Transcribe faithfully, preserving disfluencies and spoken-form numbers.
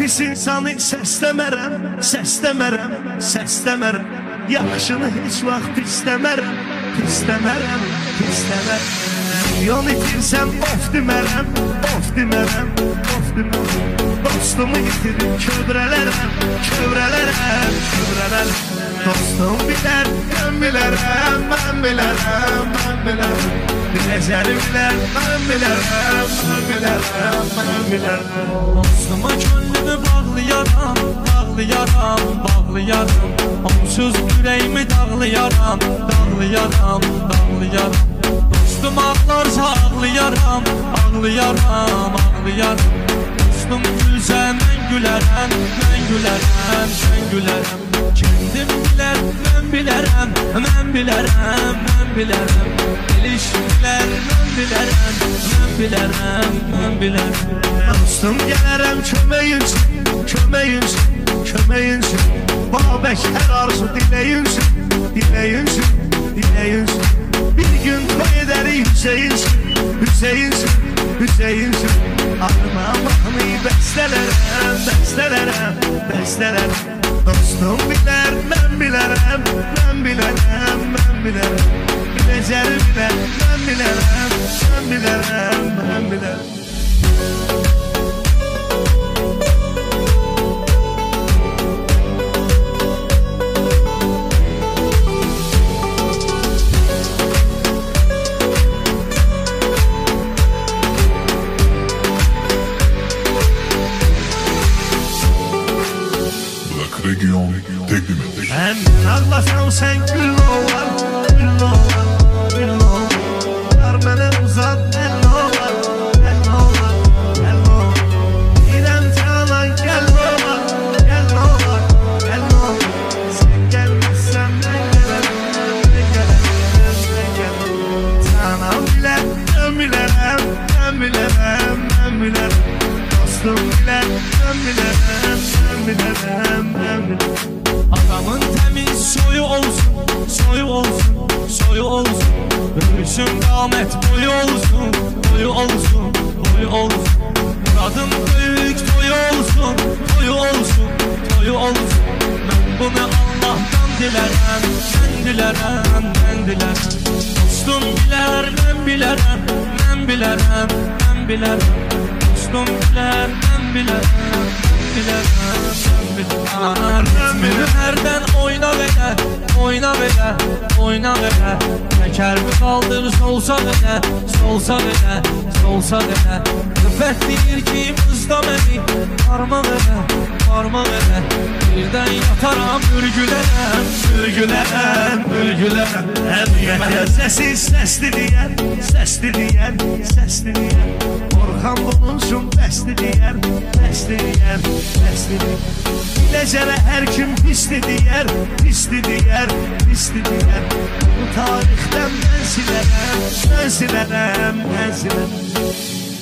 Pis insanı səsləmərəm, səsləmərəm, səsləmərəm. Yaxşını heç vaxt istəmərəm, istəmərəm, istəmərəm. Milyon itirsəm of demərəm, of demərəm, of demərəm. Dostumu itirib kövrələrəm, kövrələrəm, kövrələrəm. Dostum bilər, mən bilərəm, mən bilərəm, mən bilərəm. Biləcəri bilər, mən bilərəm, mən bilərəm, mən bilərəm. Dostuma gönlümü bağlayaram, bağlayaram, bağlayaram. Onsuz ürəyimi dağlayaram, dağlayaram, dağlayaram. Dostum ağlarsa ağlayaram, ağlayaram, ağlayaram. Dostum gülsə mən gülərəm, mən gülərəm, mən gülərəm. Kendim bilər, mən bilərəm, mən bilərəm, mən bilərəm. İlişkilər, mən bilərəm, mən bilərəm, mən bilərəm. Dostum gələrəm köməyinsin, köməyinsin, köməyinsin. Babək hər arzu diləyinsin, diləyinsin, diləyinsin. Bir gün toy edərik Hüseyinsin, Hüseyinsin, Hüseyinsin. Arma mahnı bəstələrəm, bəstələrəm, bəstələrəm. Dostum bilər, mən bilərəm, mən bilərəm, mən bilərəm. Biləcəri bilər, mən bilərəm, mən bilərəm, mən bilərəm. Region təqdim etdik. Həmdən ağlasam sən gül olar, gül olar, gül olar. Yar mənə uzat, əl olar, əl olar, əl olar. İrəm canan gəl olar, gəl olar, gəl olar. Sən gəlməzsən mən gələrəm, mən gələrəm, mən gələrəm. Canan bilər, mən bilərəm, mən bilərəm, mən bilərəm. Dostum bilər, mən bilərəm, mən bilərəm, mən bilərəm. Adamın təmiz soyu olsun, soyu olsun, soyu olsun. Ölsün qamət boyu olsun, boyu olsun, boyu olsun. Muradın böyük toyu olsun, toyu olsun, toyu olsun. Mən bunu Allah'tan dilərəm, mən dilərəm, mən dilərəm. Dostum bilər, mən bilərəm, mən bilərəm, mən bilərəm. Dostum bilər, mən bilərəm, bilərəm, mən bilərəm. Ritmini hərdən oyna belə, oyna belə, oyna belə. Təkərimi qaldır solsa belə, solsa belə, solsa belə. Qüvvət deyir ki, mızda məni, parma belə, parma belə. Birdən yataram, ürgülərəm, ürgülərəm, ürgülərəm. Həqiqətən səsi səsli deyər, səsli deyər, səsli deyər. Orxan bunun üçün bəsli deyər, bəsli deyər, bəsli deyər. Biləcərə hər kim pisli deyər, pisli deyər, pisli deyər. Bu tarixdən mən silərəm, mən silərəm, mən silərəm.